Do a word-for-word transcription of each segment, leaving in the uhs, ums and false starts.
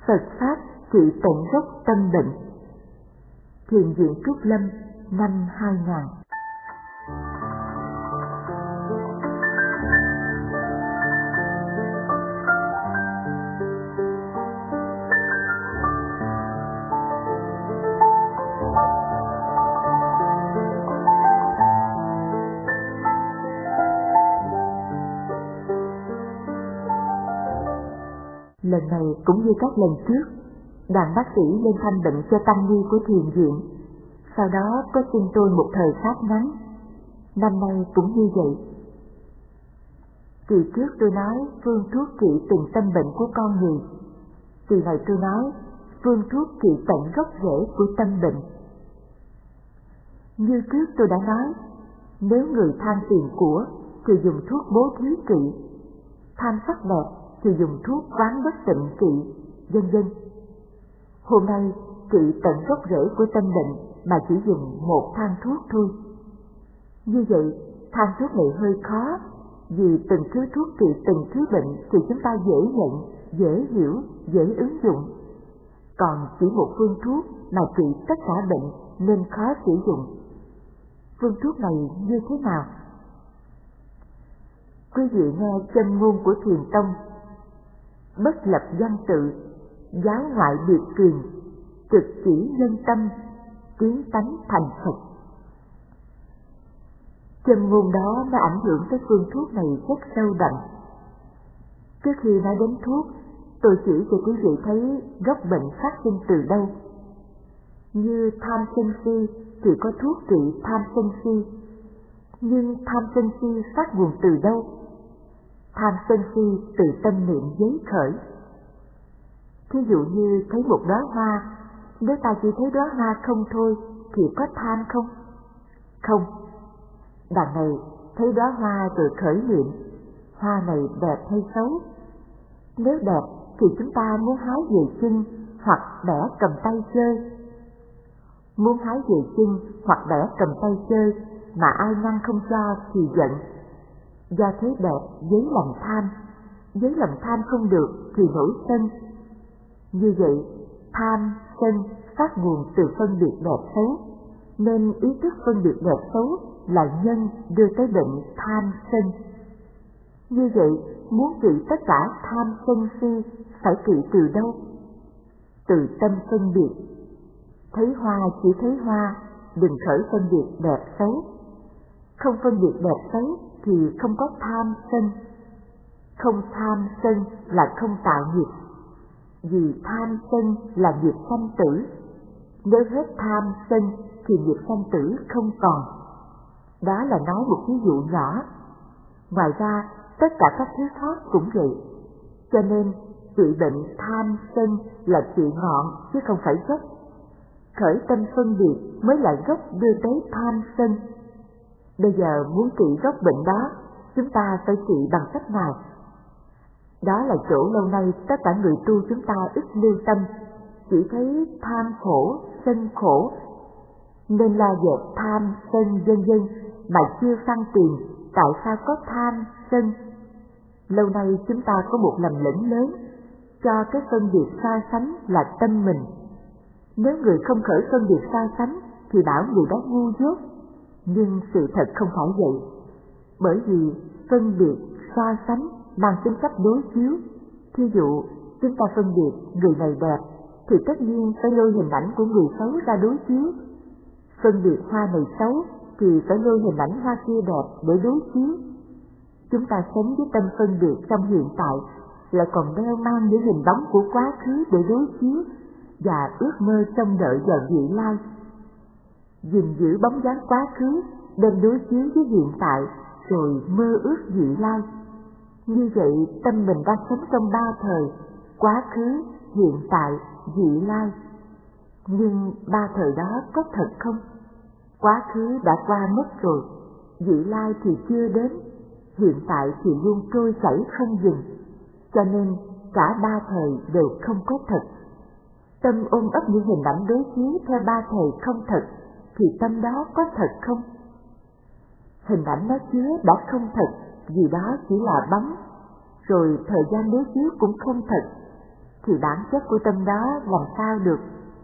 Phật Pháp trị tận gốc tâm bệnh. Thiền viện Trúc Lâm, năm hai nghìn. Lần này cũng như các lần trước, đoàn bác sĩ lên thăm bệnh cho tăng ni của thiền viện, sau đó có xin tôi một thời khắc ngắn. Năm nay cũng như vậy. Kỳ trước tôi nói phương thuốc trị từng tâm bệnh của con người, kỳ này tôi nói phương thuốc trị tận gốc rễ của tâm bệnh. Như trước tôi đã nói, nếu người tham tiền của thì dùng thuốc bố thí trị, tham sắc đẹp thì dùng thuốc quán bất tịnh trị, vân vân. Hôm nay trị tận gốc rễ của tâm bệnh mà chỉ dùng một thang thuốc thôi. Như vậy, thang thuốc này hơi khó, vì từng thứ thuốc trị từng thứ bệnh thì chúng ta dễ nhận, dễ hiểu, dễ ứng dụng. Còn chỉ một phương thuốc mà trị tất cả bệnh nên khó sử dụng. Phương thuốc này như thế nào? Quý vị nghe chân ngôn của Thiền Tông: bất lập văn tự, giáo ngoại biệt truyền, trực chỉ nhân tâm, kiến tánh thành Phật. Chân ngôn đó nó ảnh hưởng tới phương thuốc này rất sâu đậm. Trước khi nói đến thuốc, tôi chỉ cho quý vị thấy gốc bệnh phát sinh từ đâu. Như tham sân si thì có thuốc trị tham sân si, nhưng tham sân si phát nguồn từ đâu? Tham sân si từ tâm niệm giấy khởi. Thí dụ như thấy một đóa hoa, nếu ta chỉ thấy đóa hoa không thôi thì có tham không? Không. Đằng này thấy đóa hoa rồi khởi niệm, hoa này đẹp hay xấu? Nếu đẹp thì chúng ta muốn hái về chân hoặc bẻ cầm tay chơi. Muốn hái về chân hoặc bẻ cầm tay chơi mà ai ngăn không cho thì giận. Do thấy đẹp với lòng tham, với lòng tham không được thì nổi sân. Như vậy, tham, sân phát nguồn từ phân biệt đẹp xấu, nên ý thức phân biệt đẹp xấu là nhân đưa tới bệnh tham sân. Như vậy, muốn trị tất cả tham sân si phải trị từ đâu? Từ tâm phân biệt. Thấy hoa chỉ thấy hoa, đừng khởi phân biệt đẹp xấu. Không phân biệt đẹp xấu thì không có tham sân. Không tham sân là không tạo nghiệp, vì tham sân là nghiệp sanh tử. Nếu hết tham sân thì nghiệp sanh tử không còn. Đó là nói một ví dụ nhỏ. Ngoài ra, tất cả các thứ khác cũng vậy. Cho nên, trị bệnh tham sân là trị ngọn chứ không phải gốc. Khởi tâm phân biệt mới là gốc đưa tới tham sân. Bây giờ muốn trị gốc bệnh đó, chúng ta phải trị bằng cách nào? Đó là chỗ lâu nay tất cả người tu chúng ta ít lưu tâm, chỉ thấy tham khổ, sân khổ, nên la dẹp tham, sân vân vân mà chưa phân tiền tại sao có tham, sân. Lâu nay chúng ta có một lầm lẫn lớn, cho cái phân biệt so sánh là tâm mình. Nếu người không khởi phân biệt so sánh thì bảo người đó ngu dốt, nhưng sự thật không phải vậy. Bởi vì phân biệt so sánh mang tính cách đối chiếu. Thí dụ, chúng ta phân biệt người này đẹp, thì tất nhiên phải lôi hình ảnh của người xấu ra đối chiếu. Phân biệt hoa này xấu, thì phải lôi hình ảnh hoa kia đẹp để đối chiếu. Chúng ta sống với tâm phân biệt trong hiện tại, lại còn đeo mang những hình bóng của quá khứ để đối chiếu, và ước mơ trông đợi vào vị lai. Gìn giữ bóng dáng quá khứ, đem đối chiếu với hiện tại, rồi mơ ước vị lai. Như vậy, tâm mình đang sống trong ba thời: quá khứ, hiện tại, vị lai. Nhưng ba thời đó có thật không? Quá khứ đã qua mất rồi, vị lai thì chưa đến, hiện tại thì luôn trôi chảy không dừng. Cho nên, cả ba thời đều không có thật. Tâm ôm ấp những hình ảnh đối chiếu theo ba thời không thật, thì tâm đó có thật không? Hình ảnh nó chứa đã không thật, vì đó chỉ là bóng. Rồi thời gian đối chiếu cũng không thật, thì bản chất của tâm đó làm sao được?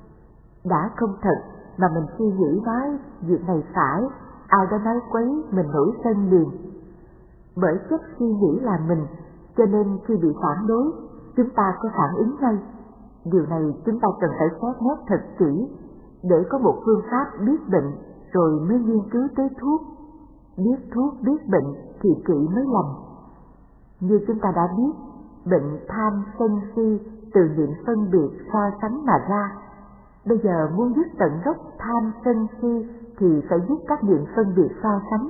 Đã không thật mà mình suy nghĩ nói việc này phải, ai đó nói quấy mình nổi sân liền. Bởi chất suy nghĩ là mình, cho nên khi bị phản đối, chúng ta có phản ứng ngay. Điều này chúng ta cần phải xét nét thật kỹ, để có một phương pháp biết bệnh rồi mới nghiên cứu tới thuốc. Biết thuốc biết bệnh thì kỵ mới lành. Như chúng ta đã biết, bệnh tham sân si từ niệm phân biệt so sánh mà ra. Bây giờ muốn dứt tận gốc tham sân si thì phải dứt các niệm phân biệt so sánh.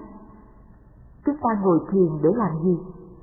Chúng ta ngồi thiền để làm gì?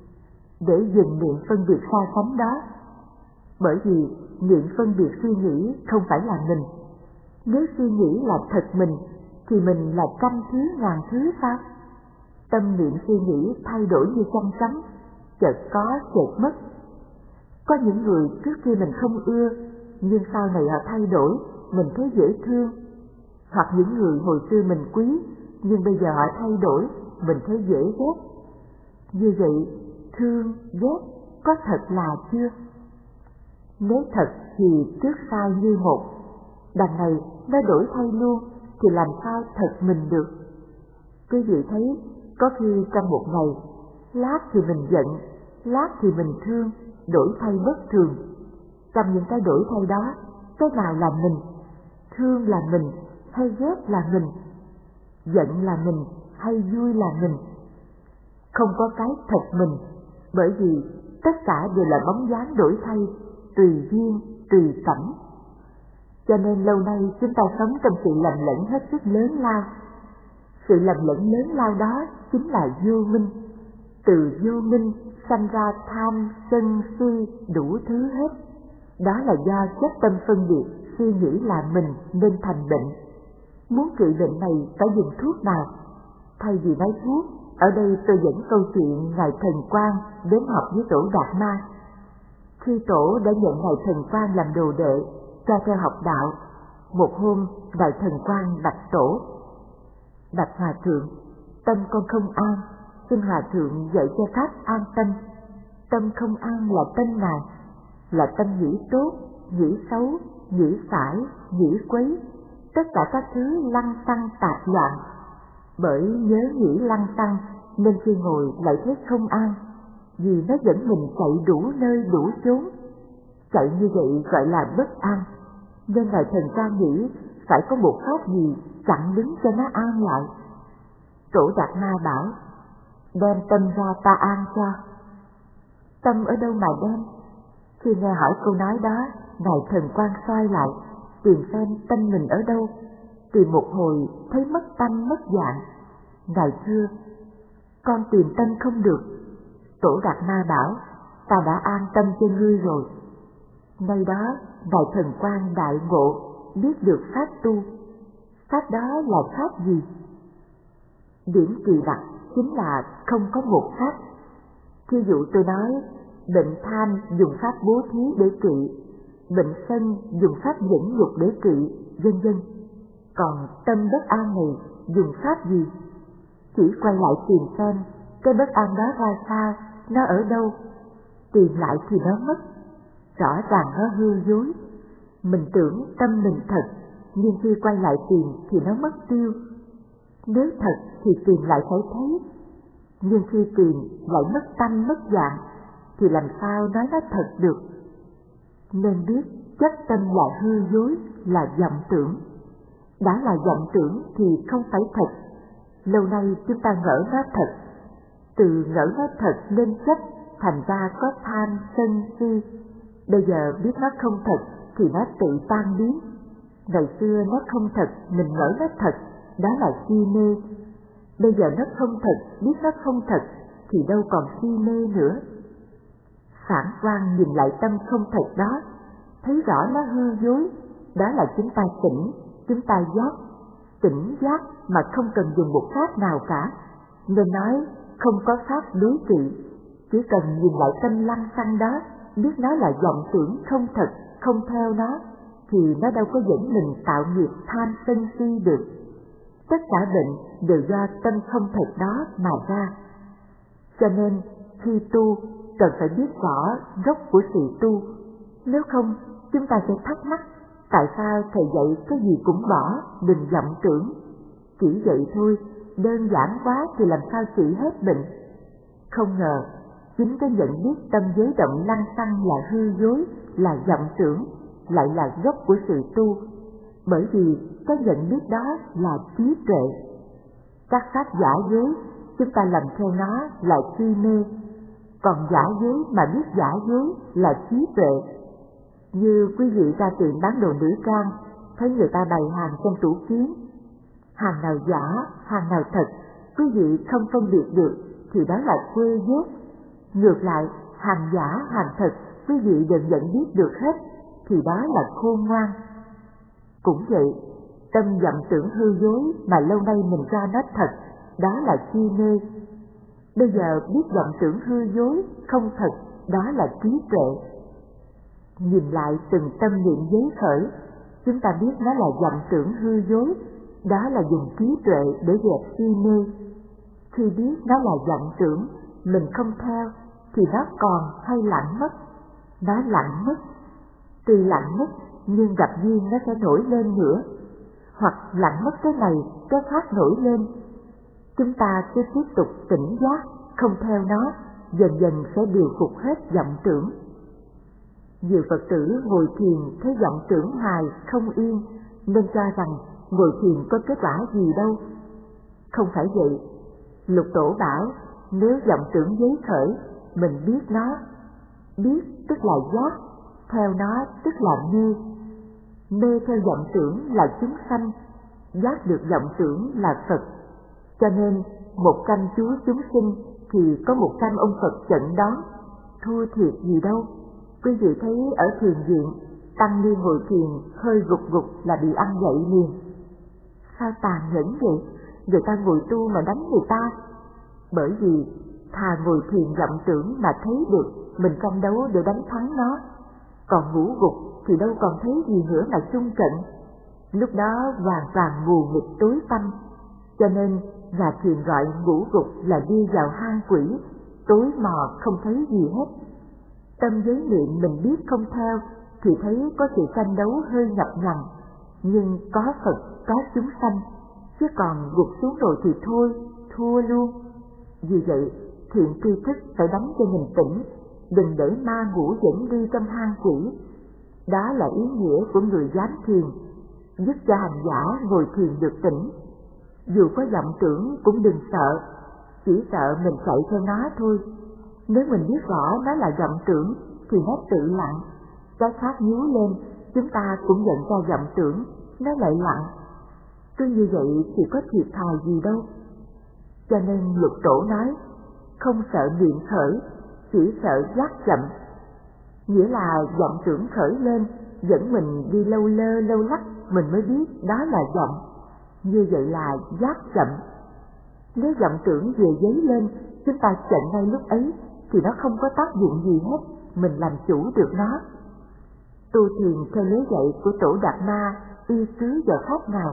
Để dừng niệm phân biệt so sánh đó. Bởi vì niệm phân biệt suy nghĩ không phải là mình. Nếu suy nghĩ là thật mình, thì mình là trăm thứ ngàn thứ sao? Tâm niệm suy nghĩ thay đổi như trăm chấm, chợt có chợt mất. Có những người trước kia mình không ưa, nhưng sau này họ thay đổi, mình thấy dễ thương. Hoặc những người hồi xưa mình quý, nhưng bây giờ họ thay đổi, mình thấy dễ ghét. Như vậy, thương, ghét có thật là chưa? Nếu thật thì trước sau như một. Đằng này nó đổi thay luôn, thì làm sao thật mình được? Quý vị thấy, có khi trong một ngày, lát thì mình giận, lát thì mình thương, đổi thay bất thường. Trong những cái đổi thay đó, cái nào là mình? Thương là mình hay ghét là mình? Giận là mình hay vui là mình? Không có cái thật mình, bởi vì tất cả đều là bóng dáng đổi thay, tùy duyên, tùy cảnh. Cho nên lâu nay chúng ta sống trong sự lầm lẫn hết sức lớn lao. Sự lầm lẫn lớn lao đó chính là vô minh. Từ vô minh sanh ra tham, sân, si, đủ thứ hết. Đó là do chất tâm phân biệt, suy nghĩ là mình nên thành bệnh. Muốn trị bệnh này phải dùng thuốc nào? Thay vì nói thuốc, ở đây tôi dẫn câu chuyện Ngài Thần Quang đến học với Tổ Đạt Ma. Khi Tổ đã nhận Ngài Thần Quang làm đồ đệ, cho theo học đạo, một hôm Ngài Thần Quang bạch Tổ: Bạch Hòa Thượng, tâm con không an, xin Hòa Thượng dạy cho pháp an tâm. Tâm không an là tâm nào? Là tâm nghĩ tốt, nghĩ xấu, nghĩ phải, nghĩ quấy, tất cả các thứ lăng xăng tạp loạn. Bởi nhớ nghĩ lăng xăng nên khi ngồi lại thấy không an, vì nó dẫn mình chạy đủ nơi đủ chốn. Chạy như vậy gọi là bất an. Nên Ngài Thần Quang nghĩ phải có một pháp gì chặn đứng cho nó an lại. Tổ Đạt Ma bảo: đem tâm ra ta an cho. Tâm ở đâu mà đem? Khi nghe hỏi câu nói đó, Ngài Thần Quang xoay lại, tìm xem tâm mình ở đâu. Tìm một hồi thấy mất tâm mất dạng. Ngài thưa: con tìm tâm không được. Tổ Đạt Ma bảo: ta đã an tâm cho ngươi rồi. Nơi đó Ngài Thần Quang đại ngộ, biết được pháp tu. Pháp đó là pháp gì? Điểm kỳ đặc chính là không có một pháp. Thí dụ tôi nói, bệnh tham dùng pháp bố thí để trị, bệnh sân dùng pháp nhẫn nhục để trị, vân vân. Còn tâm bất an này dùng pháp gì? Chỉ quay lại tìm xem cái bất an đó ra sao, nó ở đâu. Tìm lại thì nó mất. Rõ ràng nó hư dối. Mình tưởng tâm mình thật, nhưng khi quay lại tìm thì nó mất tiêu. Nếu thật thì tìm lại phải thấy, nhưng khi tìm lại mất tâm mất dạng, thì làm sao nói nó thật được? Nên biết chất tâm là hư dối, là vọng tưởng. Đã là vọng tưởng thì không phải thật. Lâu nay chúng ta ngỡ nó thật. Từ ngỡ nó thật nên chấp, thành ra có tham sân si. Bây giờ biết nó không thật thì nó tự tan biến. Ngày xưa nó không thật, mình ngỡ nó thật, đó là si mê. Bây giờ nó không thật, biết nó không thật, thì đâu còn si mê nữa. Phản quang nhìn lại tâm không thật đó, thấy rõ nó hư dối, đó là chúng ta tỉnh, chúng ta giác. Tỉnh giác mà không cần dùng một pháp nào cả, nên nói không có pháp đối trị. Chỉ cần nhìn lại tâm lăng xăng đó, biết nó là vọng tưởng không thật, không theo nó, thì nó đâu có dẫn mình tạo nghiệp tham sân si được. Tất cả bệnh đều do tâm không thật đó mà ra. Cho nên khi tu cần phải biết rõ gốc của sự tu. Nếu không, chúng ta sẽ thắc mắc tại sao thầy dạy cái gì cũng bỏ, đừng vọng tưởng. Chỉ vậy thôi, đơn giản quá thì làm sao trị hết bệnh. Không ngờ, chính cái nhận biết tâm giới động lăng xăng là hư dối, là vọng tưởng, lại là gốc của sự tu. Bởi vì cái nhận biết đó là trí tuệ. Các pháp giả dối, chúng ta làm theo nó là si mê. Còn giả dối mà biết giả dối là trí tuệ. Như quý vị ra tiệm bán đồ nữ trang, thấy người ta bày hàng trong tủ kiến. Hàng nào giả, hàng nào thật, quý vị không phân biệt được thì đó là quê dốt. Ngược lại, hàng giả, hàng thật, quý vị đều nhận biết được hết thì đó là khôn ngoan. Cũng vậy, tâm vọng tưởng hư dối mà lâu nay mình cho nó thật, đó là si mê. Bây giờ biết vọng tưởng hư dối, không thật, đó là trí tuệ. Nhìn lại từng tâm niệm giới khởi, chúng ta biết nó là vọng tưởng hư dối, đó là dùng trí tuệ để dẹp si mê. Khi biết nó là vọng tưởng, mình không theo, thì nó còn hay lặng mất. Nó lặng mất. Tuy lặng mất, nhưng gặp duyên nó sẽ nổi lên nữa. Hoặc lặng mất cái này, cái khác nổi lên. Chúng ta cứ tiếp tục tỉnh giác, không theo nó, dần dần sẽ điều phục hết vọng tưởng. Nhiều Phật tử ngồi thiền thấy vọng tưởng hoài không yên, nên cho rằng ngồi thiền có kết quả gì đâu. Không phải vậy. Lục Tổ bảo, nếu vọng tưởng giới khởi, mình biết nó. Biết tức là giác, theo nó tức là mê. Mê theo vọng tưởng là chúng sanh, giác được vọng tưởng là Phật. Cho nên, một trăm chúa chúng sinh thì có một trăm ông Phật chận đón, thua thiệt gì đâu. Quý vị thấy ở thiền viện, tăng ni ngồi thiền hơi gục gục là bị ăn dậy liền. Sao tàn nhẫn vậy? Người ta ngồi tu mà đánh người ta. Bởi vì thà ngồi thiền vọng tưởng mà thấy được mình tranh đấu để đánh thắng nó, còn ngủ gục thì đâu còn thấy gì nữa mà xung trận. Lúc đó hoàn toàn mù mịt tối tăm. Cho nên nhà thiền gọi ngủ gục là đi vào hang quỷ, tối mò không thấy gì hết. Tâm giới niệm mình biết không theo thì thấy có sự tranh đấu hơi nhập nhằn, nhưng có Phật, có chúng sanh, chứ còn gục xuống rồi thì thôi, thua luôn. Vì vậy, thiện tri thức phải đánh cho mình tỉnh, đừng để ma ngủ dẫn đi trong hang quỷ. Đó là ý nghĩa của người dám thiền, giúp cho hành giả ngồi thiền được tỉnh. Dù có vọng tưởng cũng đừng sợ, chỉ sợ mình chạy theo nó thôi. Nếu mình biết rõ nó là vọng tưởng thì nó tự lặng, cái khác nhíu lên, chúng ta cũng nhận ra vọng tưởng, nó lại lặng. Cứ như vậy thì có thiệt thòi gì đâu. Cho nên Lục Tổ nói, không sợ niệm khởi, chỉ sợ giác chậm. Nghĩa là vọng tưởng khởi lên, dẫn mình đi lâu lơ lâu lắc, mình mới biết đó là vọng. Như vậy là giác chậm. Nếu vọng tưởng về giấy lên, chúng ta chặn ngay lúc ấy, thì nó không có tác dụng gì hết, mình làm chủ được nó. Tu thiền theo lối dạy của Tổ Đạt Ma, y cứ giờ pháp nào.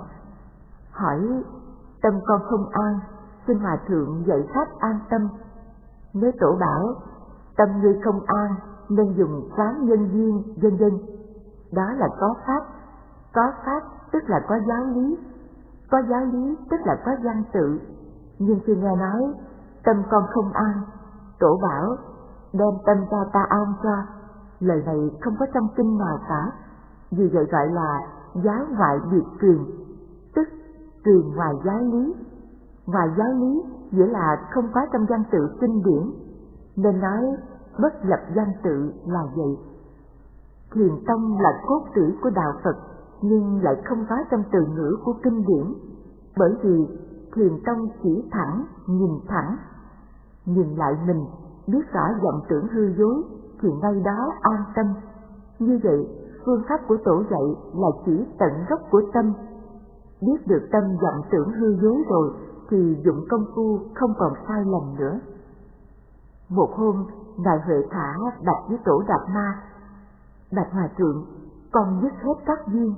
Hỏi, tâm con không an, xin Hòa Thượng dạy pháp an tâm. Nếu Tổ bảo, tâm ngươi không an, nên dùng quán nhân duyên, vân vân. Đó là có pháp. Có pháp tức là có giáo lý. Có giáo lý tức là có văn tự. Nhưng khi nghe nói, tâm con không an, Tổ bảo, đem tâm ra ta an cho. Lời này không có trong kinh nào cả. Vì vậy gọi là giáo ngoại biệt truyền, tức truyền ngoài giáo lý. Ngoài giáo lý nghĩa là không có trong văn tự kinh điển, nên nói bất lập văn tự là vậy. Thiền tông là cốt tủy của đạo Phật, nhưng lại không có trong từ ngữ của kinh điển, bởi vì thiền tông chỉ thẳng, nhìn thẳng. Nhìn lại mình, biết rõ vọng tưởng hư dối, thì ngay đó an tâm. Như vậy, phương pháp của Tổ dạy là chỉ tận gốc của tâm. Biết được tâm vọng tưởng hư dối rồi, thì dụng công phu không còn sai lầm nữa. Một hôm, Ngài Huệ Thả bạch với Tổ Đạt Ma, bạch Hòa Thượng, con dứt hết các duyên.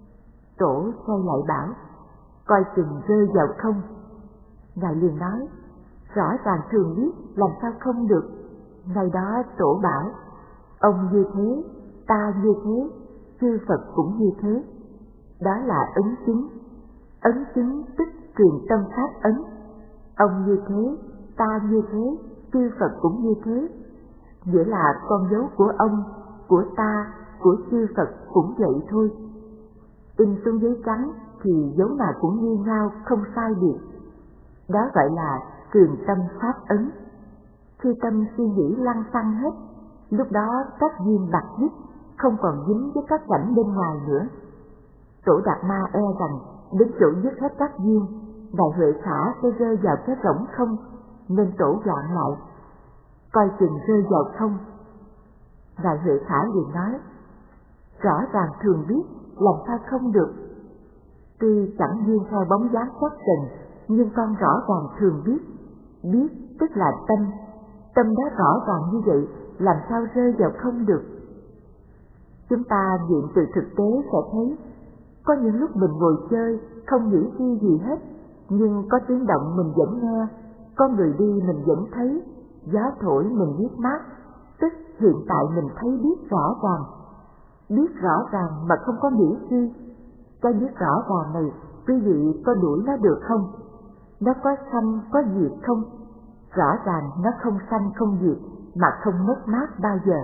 Tổ xoay lại bảo, coi chừng rơi vào không. Ngài liền nói, rõ ràng thường biết, làm sao không được. Ngày đó Tổ bảo, ông như thế, ta như thế, chư Phật cũng như thế. Đó là ấn chứng. Ấn chứng tức truyền tâm pháp ấn. Ông như thế, ta như thế, chư Phật cũng như thế. Nghĩa là con dấu của ông, của ta, của chư Phật cũng vậy thôi. In xuống giấy trắng thì dấu nào cũng như nhau, không sai biệt. Đó gọi là truyền tâm pháp ấn. Khi tâm suy nghĩ lăng xăng hết, lúc đó các duyên bạc dứt, không còn dính với các cảnh bên ngoài nữa. Tổ Đạt Ma e rằng đến chỗ dứt hết các duyên, Đại Huệ Khả sẽ rơi vào cái rỗng không, nên tổ dọn lại, coi chừng rơi vào không. Đại Huệ Khả liền nói, rõ ràng thường biết, làm sao không được. Tuy chẳng duyên theo bóng dáng sắc trần, nhưng con rõ ràng thường biết. Biết tức là tâm, tâm đó rõ ràng như vậy, làm sao rơi vào không được. Chúng ta nghiệm từ thực tế sẽ thấy, có những lúc mình ngồi chơi, không nghĩ suy gì hết, nhưng có tiếng động mình vẫn nghe, có người đi mình vẫn thấy, gió thổi mình biết mát, tức hiện tại mình thấy biết rõ ràng. Biết rõ ràng mà không có nghĩ suy. Cái biết rõ ràng này, quý vị có đuổi nó được không? Nó có sanh, có diệt không? Rõ ràng nó không sanh, không diệt, mà không mất mát bao giờ.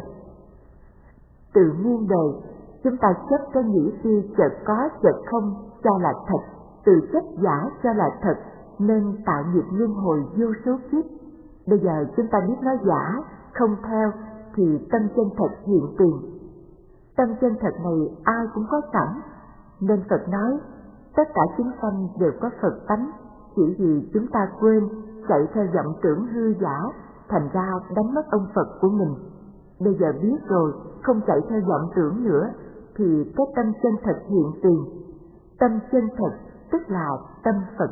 Từ muôn đời, chúng ta chấp cái nghĩ suy chợt có chợt không cho là thật, từ chấp giả cho là thật, nên tạo nghiệp luân hồi vô số kiếp. Bây giờ chúng ta biết nó giả, không theo, thì tâm chân thật hiện tiền. Tâm chân thật này ai cũng có sẵn, nên Phật nói, tất cả chúng sanh đều có Phật tánh, chỉ vì chúng ta quên, chạy theo vọng tưởng hư giả, thành ra đánh mất ông Phật của mình. Bây giờ biết rồi, không chạy theo vọng tưởng nữa, thì cái tâm chân thật hiện tiền. Tâm chân thật tức là tâm Phật.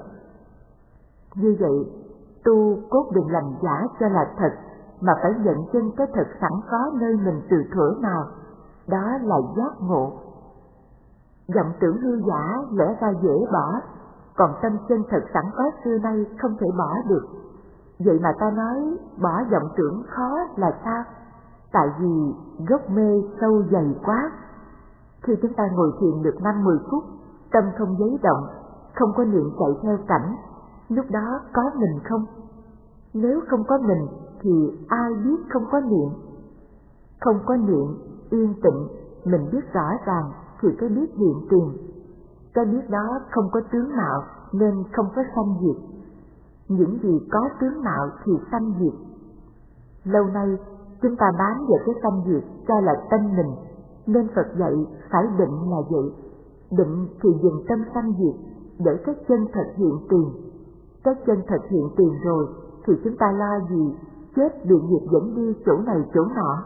Như vậy, tu cốt đừng làm giả cho là thật, mà phải nhận chân cái thật sẵn có nơi mình từ thuở nào. Đó là giác ngộ. Vọng tưởng hư giả lẽ ra dễ bỏ, còn tâm chân thật sẵn có xưa nay không thể bỏ được. Vậy mà ta nói bỏ vọng tưởng khó là sao? Tại vì gốc mê sâu dày quá. Khi chúng ta ngồi thiền được năm mười phút, tâm không giấy động, không có niệm chạy theo cảnh, lúc đó có mình không? Nếu không có mình thì ai biết không có niệm? Không có niệm, yên tĩnh, mình biết rõ ràng thì cái biết hiện tiền. Cái biết đó không có tướng mạo nên không có sanh diệt. Những gì có tướng mạo thì sanh diệt. Lâu nay chúng ta bám vào cái sanh diệt cho là tâm mình, nên Phật dạy phải định là vậy. Định thì dừng tâm sanh diệt để cái chân thật hiện tiền. Cái chân thật hiện tiền rồi thì chúng ta lo gì chết bị nghiệp dẫn đi chỗ này chỗ nọ.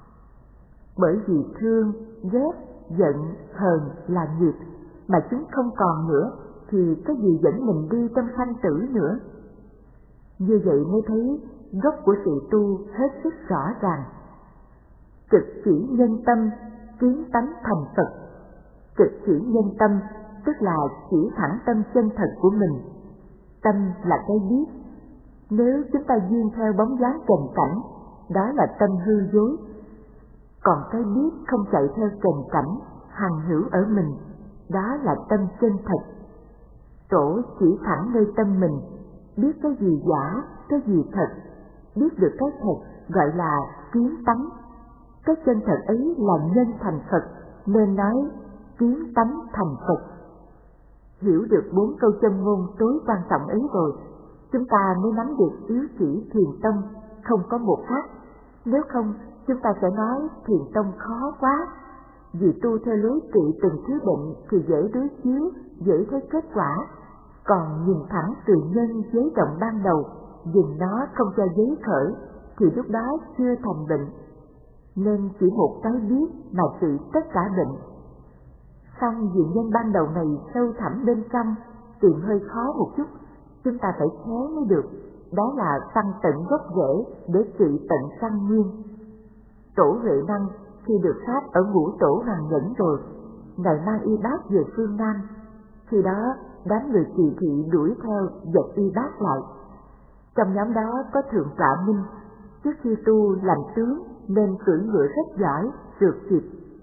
Bởi vì thương, ghét, giận, hờn là nghiệp, mà chúng không còn nữa thì cái gì dẫn mình đi trong sanh tử nữa. Như vậy mới thấy gốc của sự tu hết sức rõ ràng. Trực chỉ nhân tâm, kiến tánh thành Phật. Trực chỉ nhân tâm tức là chỉ thẳng tâm chân thật của mình. Tâm là cái biết. Nếu chúng ta duyên theo bóng dáng trần cảnh, đó là tâm hư dối. Còn cái biết không chạy theo trần cảnh, hằng hữu ở mình, đó là tâm chân thật. Tổ chỉ thẳng nơi tâm mình, biết cái gì giả, cái gì thật, biết được cái thật gọi là kiến tánh. Cái chân thật ấy là nhân thành Phật, nên nói kiến tánh thành Phật. Hiểu được bốn câu châm ngôn tối quan trọng ấy rồi, chúng ta mới nắm được yếu chỉ thiền tông, không có một khác. Nếu không, chúng ta sẽ nói thiền tông khó quá. Vì tu theo lối trị từng thứ bệnh thì dễ đối chiếu, dễ thấy kết quả. Còn nhìn thẳng từ nhân giới động ban đầu, dừng nó không cho giấy khởi, thì lúc đó chưa thành bệnh. Nên chỉ một cái biết mà trị tất cả bệnh. Xong vì nhân ban đầu này sâu thẳm bên trong, tìm hơi khó một chút, chúng ta phải khéo mới được. Đó là săn tận gốc rễ để trị tận căn nguyên. Tổ Huệ Năng khi được pháp ở ngũ tổ Hoàng Nhẫn rồi, Ngài mang y bát về phương Nam. Khi đó đám người trì thị đuổi theo giật y bát lại. Trong nhóm đó có Thượng tọa Minh, trước khi tu làm tướng nên cưỡi ngựa rất giỏi, trượt kịp,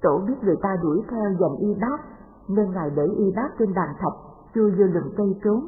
Tổ biết người ta đuổi theo giành y bát, nên Ngài để y bát trên bàn thạch, chui vô lùm cây trốn.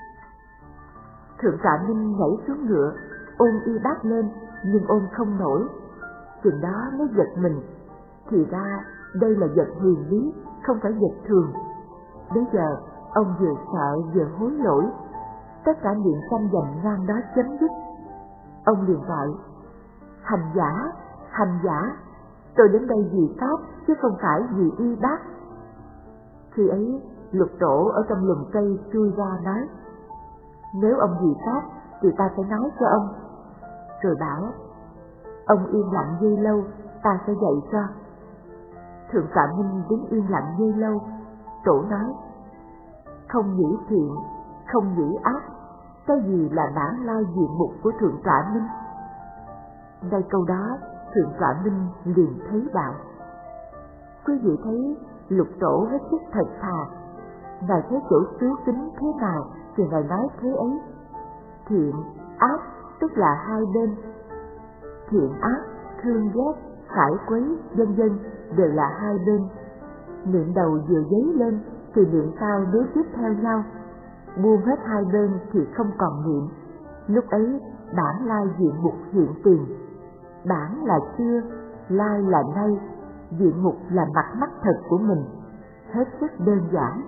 Thượng tọa Minh nhảy xuống ngựa, ôm y bát lên, nhưng ôm không nổi. Chừng đó mới giật mình, thì ra đây là vật huyền bí, không phải vật thường. Bây giờ ông vừa sợ vừa hối lỗi, tất cả niệm tranh giành ngang đó chấm dứt. Ông liền gọi: hành giả, hành giả, tôi đến đây vì pháp chứ không phải vì y bát. Khi ấy Lục Tổ ở trong lùm cây chui ra nói: nếu ông vì pháp thì ta phải nói cho ông. Rồi bảo: ông yên lặng dây lâu, ta sẽ dạy cho. Thượng tọa Minh đứng yên lặng dây lâu. Tổ nói: không nghĩ thiện, không nghĩ ác, cái gì là bản lai diện mục của Thượng tọa Minh? Ngay câu đó Thượng tọa Minh liền thấy đạo. Quý vị thấy Lục Tổ hết sức thật thà. Ngài thấy chỗ xứ kính thế nào thì Ngài nói thế ấy. Thiện, ác tức là hai bên. Thiện ác, thương ghét, phải quấy, vân vân đều là hai bên. Niệm đầu vừa dấy lên thì niệm sau nối tiếp theo nhau. Buông hết hai bên thì không còn niệm. Lúc ấy bản lai diện mục hiện tiền. Bản là xưa, lai là nay, diện mục là mặt mắt thật của mình. Hết sức đơn giản.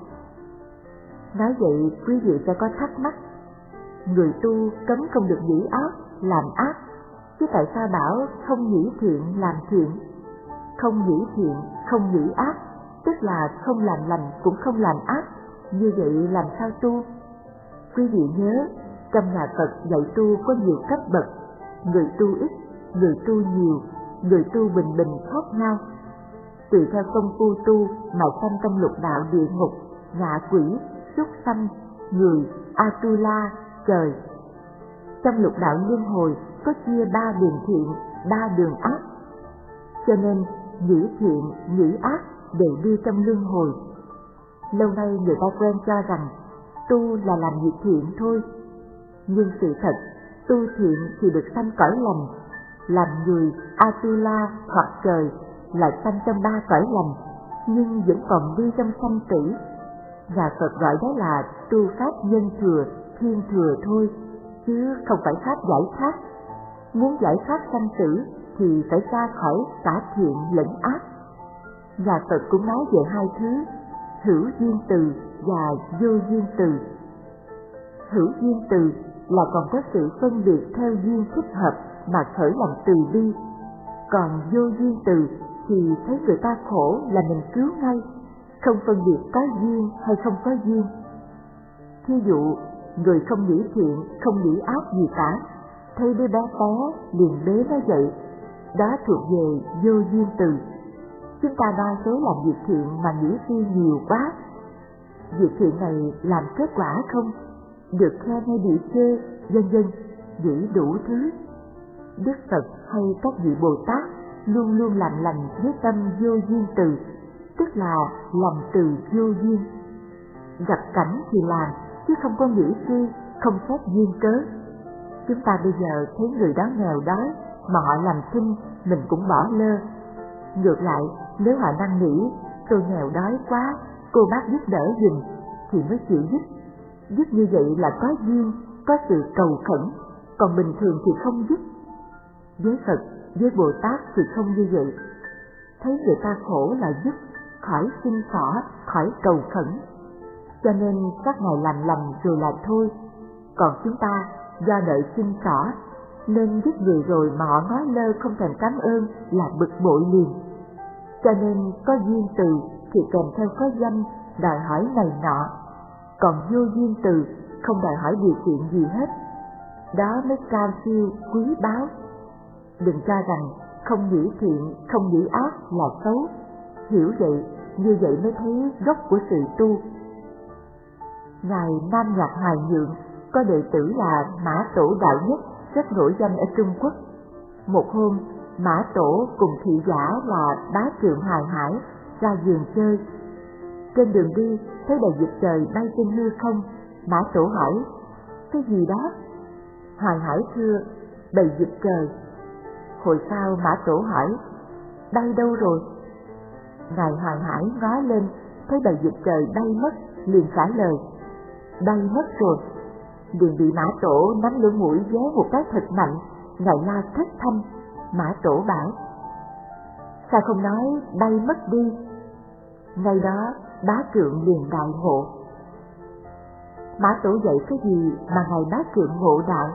Nói vậy quý vị sẽ có thắc mắc: người tu cấm không được nghĩ ác, làm ác, chứ tại sao bảo không nghĩ thiện làm thiện? Không nghĩ thiện, không nghĩ ác, tức là không làm lành cũng không làm ác. Như vậy làm sao tu? Quý vị nhớ, trong nhà Phật dạy tu có nhiều cấp bậc. Người tu ít, người tu nhiều, người tu bình bình khác nhau. Tùy theo công phu tu mà sanh trong lục đạo địa ngục, ngạ quỷ, súc sanh, người, Atula, trời. Trong lục đạo luân hồi có chia ba đường thiện, ba đường ác. Cho nên nghĩ thiện, nghĩ ác đều đi trong luân hồi. Lâu nay người ta quen cho rằng tu là làm việc thiện thôi. Nhưng sự thật, tu thiện thì được sanh cõi lành. Làm người, Atula hoặc trời là sanh trong ba cõi lành, nhưng vẫn còn đi trong sanh tử. Nhà Phật gọi đó là tu pháp nhân thừa, thiên thừa thôi, chứ không phải pháp giải thoát. Muốn giải thoát sanh tử thì phải ra khỏi cả thiện lẫn ác. Nhà Phật cũng nói về hai thứ, hữu duyên từ và vô duyên từ. Hữu duyên từ là còn có sự phân biệt theo duyên thích hợp mà khởi lòng từ bi. Còn vô duyên từ thì thấy người ta khổ là mình cứu ngay, không phân biệt có duyên hay không có duyên. Thí dụ, người không nghĩ thiện, không nghĩ ác gì cả, thấy đứa bé té liền bế nó dậy, đó thuộc về vô duyên từ. Chúng ta đa số làm việc thiện mà nghĩ suy nhiều quá. Việc thiện này làm kết quả không? Được khen hay bị chê, vân vân, nghĩ đủ thứ. Đức Phật hay các vị Bồ Tát luôn luôn làm lành với tâm vô duyên từ, tức là lòng từ vô duyên. Gặp cảnh thì làm, chứ không có nghĩ suy, không xét duyên cớ. Chúng ta bây giờ thấy người đó nghèo đói mà họ làm thinh, mình cũng bỏ lơ. Ngược lại, nếu họ đang nghĩ tôi nghèo đói quá, cô bác giúp đỡ giùm, thì mới chịu giúp. Giúp như vậy là có duyên, có sự cầu khẩn, còn bình thường thì không giúp. Với Phật, với Bồ Tát thì không như vậy. Thấy người ta khổ là giúp, khỏi xin xỏ, khỏi cầu khẩn. Cho nên các ngài làm lành rồi là thôi. Còn chúng ta do đợi xin xỏ, nên giúp người rồi mà họ nói lơ không thèm cảm ơn là bực bội liền. Cho nên có duyên từ thì kèm theo có danh, đòi hỏi này nọ. Còn vô duyên từ không đòi hỏi điều kiện gì hết. Đó mới cao siêu, quý báu. Đừng cho rằng không nghĩ thiện, không nghĩ ác là xấu. Hiểu vậy, như vậy mới thấy gốc của sự tu. Ngài Nam Nhạc Hoài Nhượng có đệ tử là Mã Tổ Đạo Nhất, rất nổi danh ở Trung Quốc. Một hôm, Mã Tổ cùng thị giả là Bá Trượng Hoài Hải ra vườn chơi. Trên đường đi, thấy đầy dịch trời bay trên hư không. Mã Tổ hỏi: cái gì đó? Hoài Hải thưa: đầy dịch trời. Hồi sau Mã Tổ hỏi: bay đâu rồi? Ngài hoàng hải ngó lên, thấy bầy vịt trời bay mất, liền trả lời: bay mất rồi. Liền bị Mã Tổ nắm lỗ mũi véo một cái thật mạnh. Ngài la thất thanh. Mã Tổ bảo: sao không nói bay mất đi? Ngay đó Bá Trượng liền đại ngộ. Mã Tổ dạy cái gì mà ngài Bá Trượng ngộ đạo?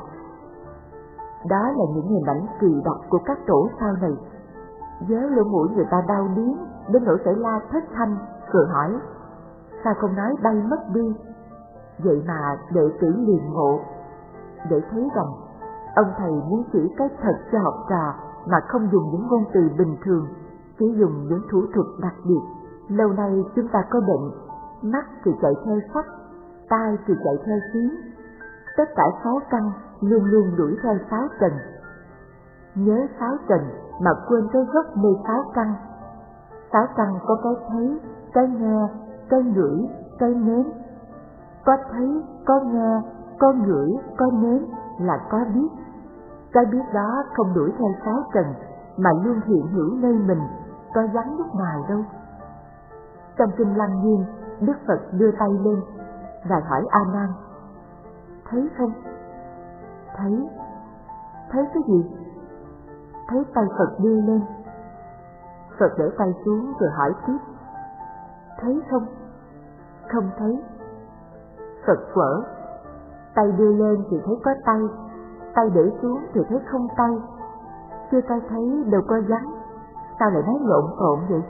Đó là những hình ảnh kỳ đặc của các tổ sau này. Véo lỗ mũi người ta đau điếng đến nỗi phải la thất thanh, rồi hỏi: sao không nói bay mất đi? Vậy mà đệ tử liền ngộ, để thấy rằng ông thầy muốn chỉ cái thật cho học trò mà không dùng những ngôn từ bình thường, chỉ dùng những thủ thuật đặc biệt. Lâu nay chúng ta có bệnh, mắt thì chạy theo sắc, tai thì chạy theo tiếng, tất cả sáu căn luôn luôn đuổi theo sáu trần. Nhớ sáu trần mà quên cái gốc mê sáu căn. Sáu căn có cái thấy, cái nghe, cái ngửi, cái nếm. Có thấy, có nghe, có ngửi, có nếm là có biết. Cái biết đó không đuổi theo sáu trần mà luôn hiện hữu nơi mình, có vắng lúc nào đâu. Trong kinh Lăng Nghiêm, Đức Phật đưa tay lên, Ngài hỏi A Nan: thấy không? Thấy. Thấy cái gì? Thấy tay Phật đưa lên. Phật để tay xuống rồi hỏi tiếp: thấy không? Không thấy. Phật quở: tay đưa lên thì thấy có tay, tay để xuống thì thấy không tay. Chưa tay thấy đâu có vắng, sao lại nói lộn xộn vậy?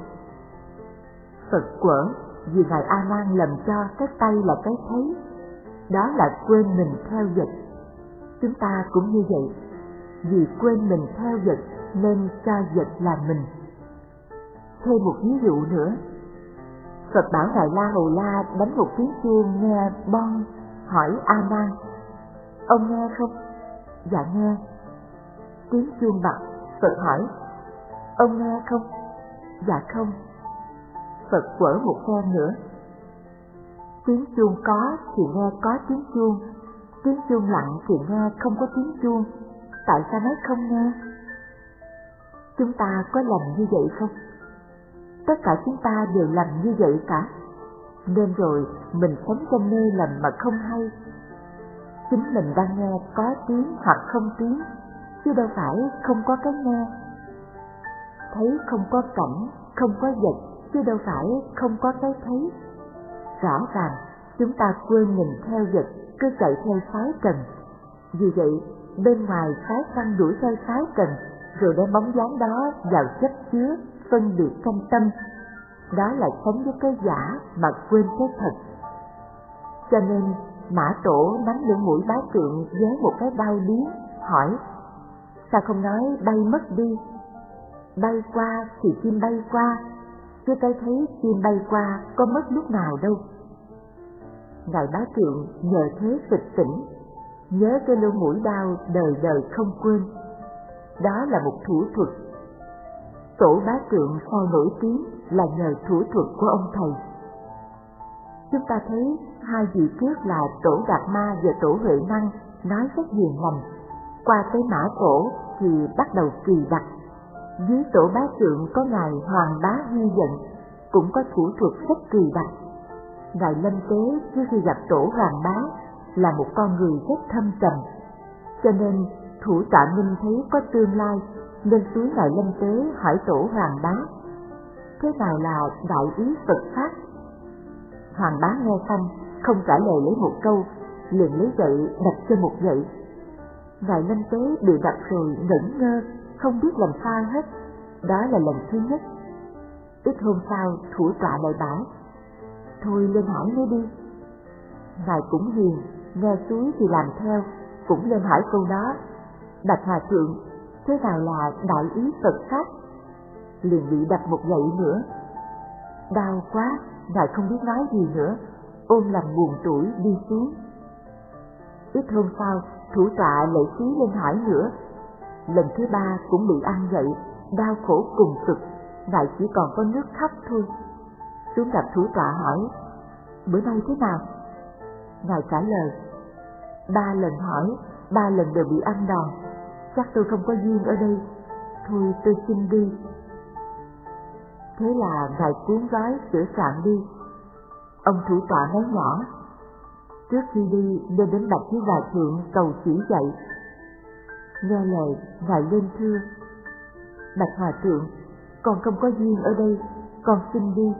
Phật quở: vì ngài A Nan lầm cho cái tay là cái thấy, đó là quên mình theo vật. Chúng ta cũng như vậy, vì quên mình theo vật nên cho vật là mình. Thêm một ví dụ nữa. Phật bảo ngài La Hầu La đánh một tiếng chuông nghe bon, hỏi A Nan: ông nghe không? Dạ nghe. Tiếng chuông bật, Phật hỏi: ông nghe không? Dạ không. Phật quở một phen nữa. Tiếng chuông có thì nghe có tiếng chuông, tiếng chuông lặng thì nghe không có tiếng chuông. Tại sao nói không nghe? Chúng ta có làm như vậy không? Tất cả chúng ta đều làm như vậy cả. Nên rồi mình sống trong nơi lầm mà không hay. Chính mình đang nghe có tiếng hoặc không tiếng, chứ đâu phải không có cái nghe. Thấy không có cảnh, không có vật, chứ đâu phải không có cái thấy. Rõ ràng chúng ta quên mình theo vật, cứ chạy theo sáu trần. Vì vậy bên ngoài sáu căn đuổi theo sáu trần, rồi đem bóng dáng đó vào chấp chứa, phân biệt trong tâm. Đó là sống với cái giả mà quên cái thật. Cho nên Mã Tổ nắm lưỡi mũi Bá Trượng với một cái đau điếng, hỏi: sao không nói bay mất đi? Bay qua thì chim bay qua, chứ tôi thấy chim bay qua có mất lúc nào đâu. Ngài Bá Trượng nhờ thế tịch tỉnh, nhớ cái lỗ mũi đau đời đời không quên. Đó là một thủ thuật. Tổ Bá Trượng sao nổi tiếng là nhờ thủ thuật của ông thầy. Chúng ta thấy hai vị trước là Tổ Đạt Ma và Tổ Huệ Năng nói rất hiền lành. Qua tới Mã Tổ thì bắt đầu kỳ đặc. Dưới Tổ Bá Trượng có ngài Hoàng Bá Hy Vận, cũng có thủ thuật rất kỳ đặc. Ngài Lâm Tế trước khi gặp Tổ Hoàng Bá là một con người rất thâm trầm, cho nên Thủ Tọa Minh thấy có tương lai nên xuống ngài Lâm Tế hỏi Tổ Hoàng Bá: thế nào là đại ý Phật pháp? Hoàng Bá nghe xong không trả lời lấy một câu, liền lấy gậy đập cho một gậy. Ngài Lâm Tế bị đập rồi ngẩn ngơ, không biết làm sao hết. Đó là lần thứ nhất. Ít hôm sau Thủ Tọa lại bảo: thôi lên hỏi nó đi. Ngài cũng hiền, nghe suối thì làm theo, cũng lên hỏi câu đó: bạch hòa thượng, thế nào là đại ý Phật pháp? Liền bị đập một gậy nữa. Đau quá, ngài không biết nói gì nữa, ôm lòng buồn tủi đi xuống. Ít hôm sau Thủ Tọa lại xí lên hỏi nữa. Lần thứ ba cũng bị ăn gậy, đau khổ cùng cực, ngài chỉ còn có nước khóc thôi. Xuống gặp Thủ Tọa hỏi: bữa nay thế nào? Ngài trả lời: ba lần hỏi, ba lần đều bị ăn đòn, chắc tôi không có duyên ở đây, thôi tôi xin đi. Thế là Ngài cuốn gói sửa soạn đi. Ông thủ tọa nói nhỏ: trước khi đi nên đến bạch với Hòa Thượng cầu chỉ dạy. Nghe lời, Ngài lên thưa: bạch Hòa Thượng, con không có duyên ở đây, con xin đi.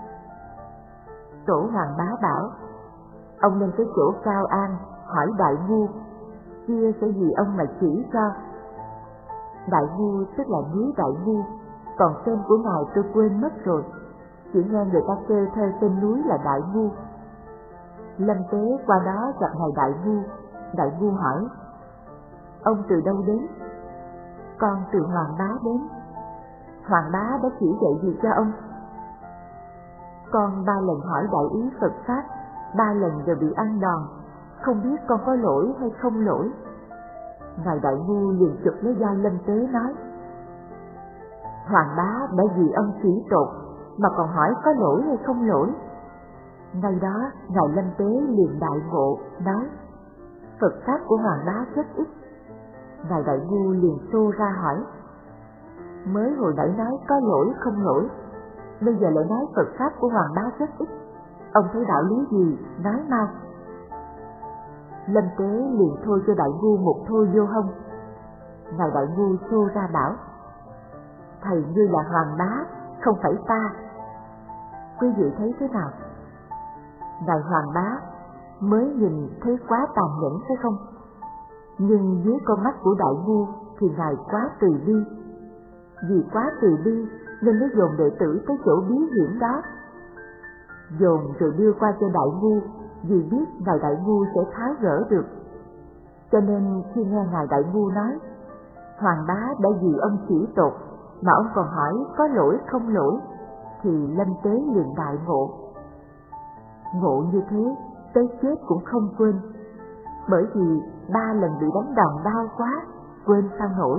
Tổ Hoàng Bá bảo: ông lên cái chỗ Cao An hỏi Đại Ngu, kia sẽ vì ông mà chỉ cho. Đại Ngu tức là núi Đại Ngu, còn tên của ngài tôi quên mất rồi, chỉ nghe người ta kêu theo tên núi là Đại Ngu. Lâm Tế qua đó gặp ngài Đại Ngu. Đại Ngu hỏi: ông từ đâu đến? Con từ Hoàng Bá đến. Hoàng Bá đã chỉ dạy gì cho ông? Con ba lần hỏi đại ý Phật Pháp, ba lần đều bị ăn đòn, không biết con có lỗi hay không lỗi. Ngài Đại Ngu liền chụp lấy vai Lâm Tế nói: Hoàng Bá đã vì ông chỉ tột mà còn hỏi có lỗi hay không lỗi. Ngay đó ngài Lâm Tế liền đại ngộ nói: Phật Pháp của Hoàng Bá rất ít. Ngài Đại Ngu liền xô ra hỏi: mới hồi nãy nói có lỗi không lỗi, bây giờ lại nói Phật Pháp của Hoàng Bá rất ít, ông thấy đạo lý gì, nói mau. Lâm Tế liền thôi cho Đại Ngu một thôi vô hông. Ngài Đại Ngu xô ra bảo: thầy như là Hoàng Bá, không phải ta. Quý vị thấy thế nào? Ngài Hoàng Bá mới nhìn thấy quá tàn nhẫn phải không? Nhưng dưới con mắt của Đại Ngu thì ngài quá từ bi. Vì quá từ bi nên mới dồn đệ tử tới chỗ bí hiểm đó. Dồn rồi đưa qua cho Đại Ngu, vì biết ngài Đại Ngu sẽ tháo gỡ được. Cho nên khi nghe ngài Đại Ngu nói Hoàng Bá đã vì ông chỉ tột mà ông còn hỏi có lỗi không lỗi, thì Lâm Tế liền đại ngộ. Ngộ như thế tới chết cũng không quên, bởi vì ba lần bị đánh đòn đau quá, quên sao nổi.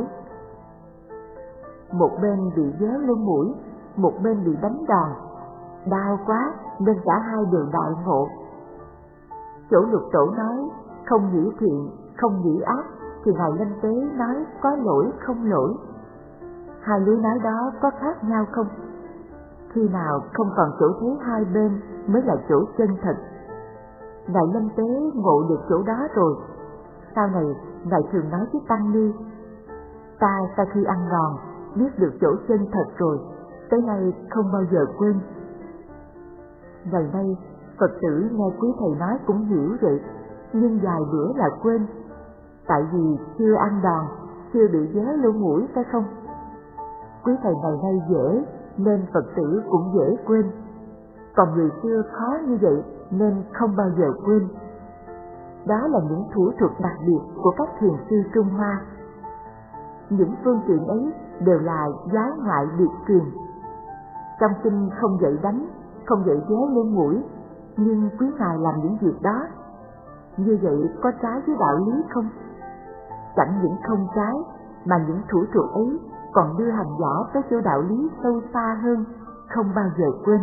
Một bên bị véo lưng mũi, một bên bị đánh đòn, đau quá nên cả hai đều đại ngộ. Chỗ Lục Tổ nói không nghĩ thiện, không nghĩ ác, thì ngài Lâm Tế nói có lỗi không lỗi. Hai lối nói đó có khác nhau không? Khi nào không còn chỗ thế hai bên mới là chỗ chân thật. Ngài Lâm Tế ngộ được chỗ đó rồi, sau này ngài thường nói với tăng ni: ta sau khi ăn đòn biết được chỗ chân thật rồi, tới nay không bao giờ quên. Ngày nay Phật tử nghe quý thầy nói cũng hiểu vậy, nhưng vài bữa là quên, tại vì chưa ăn đòn, chưa bị véo lỗ mũi phải không? Quý thầy ngày nay dễ nên Phật tử cũng dễ quên, còn người xưa khó như vậy nên không bao giờ quên. Đó là những thủ thuật đặc biệt của các thiền sư Trung Hoa. Những phương tiện ấy đều là giáo ngoại biệt truyền. Trong kinh không dạy đánh, không dạy véo lên mũi, nhưng quý ngài làm những việc đó. Như vậy có trái với đạo lý không? Chẳng những không trái, mà những thủ thuật ấy còn đưa hành giả tới chỗ đạo lý sâu xa hơn, không bao giờ quên.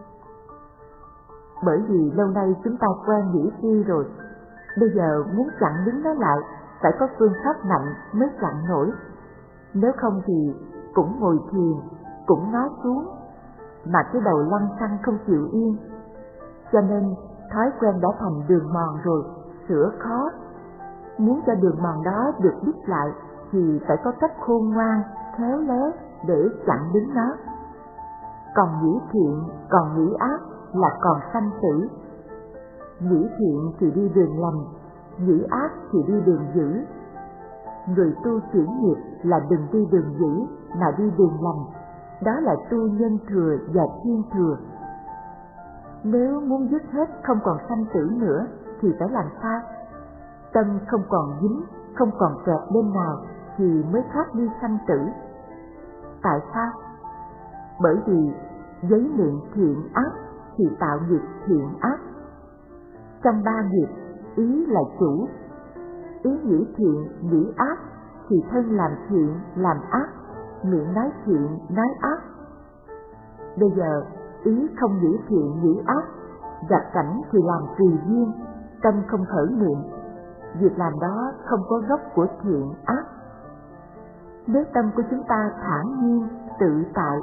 Bởi vì lâu nay chúng ta quen nghĩ suy rồi, bây giờ muốn chặn đứng nó lại, phải có phương pháp mạnh mới chặn nổi. Nếu không thì cũng ngồi thiền, cũng ngó xuống, mà cái đầu lăn xăng không chịu yên. Cho nên thói quen đã thành đường mòn rồi, sửa khó. Muốn cho đường mòn đó được đích lại thì phải có cách khôn ngoan, khéo léo để chặn đứng nó. Còn nghĩ thiện, còn nghĩ ác là còn sanh tử. Nghĩ thiện thì đi đường lành, nghĩ ác thì đi đường dữ. Người tu chuyển nghiệp là đừng đi đường dữ mà đi đường lành, đó là tu nhân thừa và thiên thừa. Nếu muốn dứt hết không còn sanh tử nữa thì phải làm sao? Tâm không còn dính, không còn kẹt bên nào thì mới thoát đi sanh tử. Tại sao? Bởi vì giấy miệng thiện ác thì tạo nghiệp thiện ác. Trong ba nghiệp, ý là chủ. Ý nghĩ thiện, nghĩ ác thì thân làm thiện, làm ác, miệng nói thiện, nói ác. Bây giờ ý không nghĩ thiện, nghĩ ác, gặp cảnh thì làm tùy duyên, tâm không khởi niệm. Việc làm đó không có gốc của thiện ác. Nếu tâm của chúng ta thản nhiên, tự tại,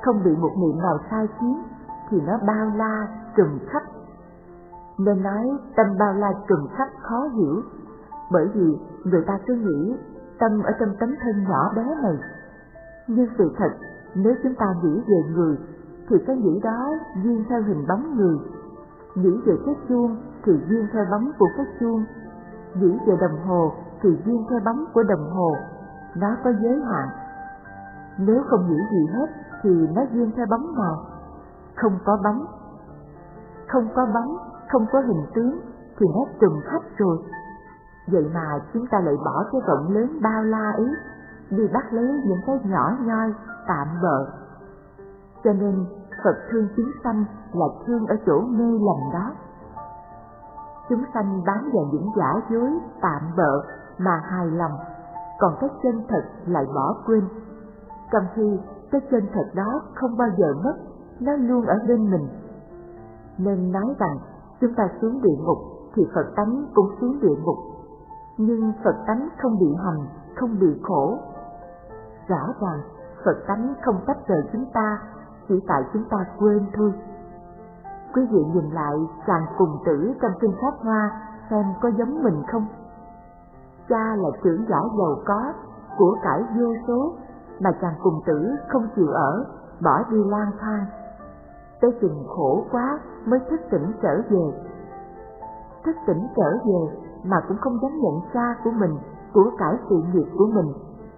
không bị một niệm nào sai khiến thì nó bao la trùm khắp. Nên nói tâm bao la trùm khắp khó hiểu, bởi vì người ta cứ nghĩ tâm ở trong tấm thân nhỏ bé này. Nhưng sự thật, nếu chúng ta nghĩ về người thì cái nghĩ đó duyên theo hình bóng người, nghĩ về cái chuông thì duyên theo bóng của cái chuông, nghĩ về đồng hồ thì duyên theo bóng của đồng hồ. Nó có giới hạn. Nếu không nghĩ gì hết thì nó duyên theo bóng nào? Không có bóng. Không có bóng, không có hình tướng thì nó trùm khắp rồi. Vậy mà chúng ta lại bỏ cái rộng lớn bao la ấy đi bắt lấy những cái nhỏ nhoi tạm bợ. Cho nên Phật thương chúng sanh là thương ở chỗ mê lầm đó. Chúng sanh bám vào những giả dối tạm bợ mà hài lòng, còn cái chân thật lại bỏ quên. Trong khi cái chân thật đó không bao giờ mất, nó luôn ở bên mình. Nên nói rằng chúng ta xuống địa ngục thì Phật tánh cũng xuống địa ngục, nhưng Phật tánh không bị hành, không bị khổ. Rõ ràng Phật tánh không tách rời chúng ta, chỉ tại chúng ta quên thôi. Quý vị nhìn lại chàng cùng tử trong kinh Pháp Hoa xem có giống mình không? Cha là trưởng giả giàu có, của cải vô số, mà chàng cùng tử không chịu ở, bỏ đi lang thang. Tới chừng khổ quá mới thức tỉnh trở về. Thức tỉnh trở về mà cũng không dám nhận cha của mình, của cải sự nghiệp của mình.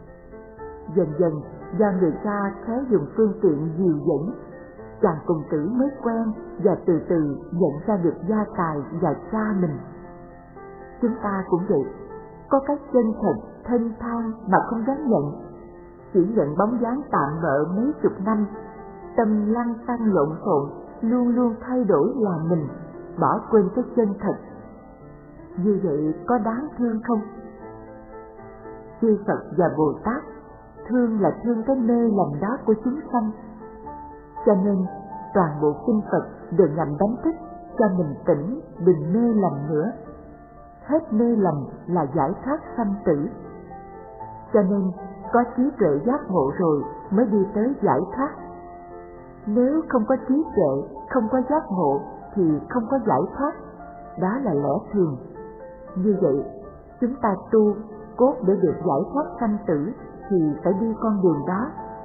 Dần dần do người cha khéo dùng phương tiện dìu dẫn, chàng cùng tử mới quen và từ từ nhận ra được gia tài và cha mình. Chúng ta cũng vậy, có cái chân thật thân thang mà không dám nhận, chỉ nhận bóng dáng tạm bợ mấy chục năm, tâm lăng tăng lộn xộn, luôn luôn thay đổi là mình, bỏ quên cái chân thật. Như vậy có đáng thương không? Chư Phật và Bồ Tát thương là thương cái mê lầm đó của chúng sanh. Cho nên toàn bộ kinh Phật đều nhằm đánh thức cho mình tỉnh, đừng mê lầm nữa. Hết mê lầm là giải thoát sanh tử. Cho nên có trí tuệ giác ngộ rồi mới đi tới giải thoát. Nếu không có trí tuệ, không có giác ngộ thì không có giải thoát. Đó là lẽ thường. Như vậy, chúng ta tu cốt để được giải thoát sanh tử thì phải đi con đường đó.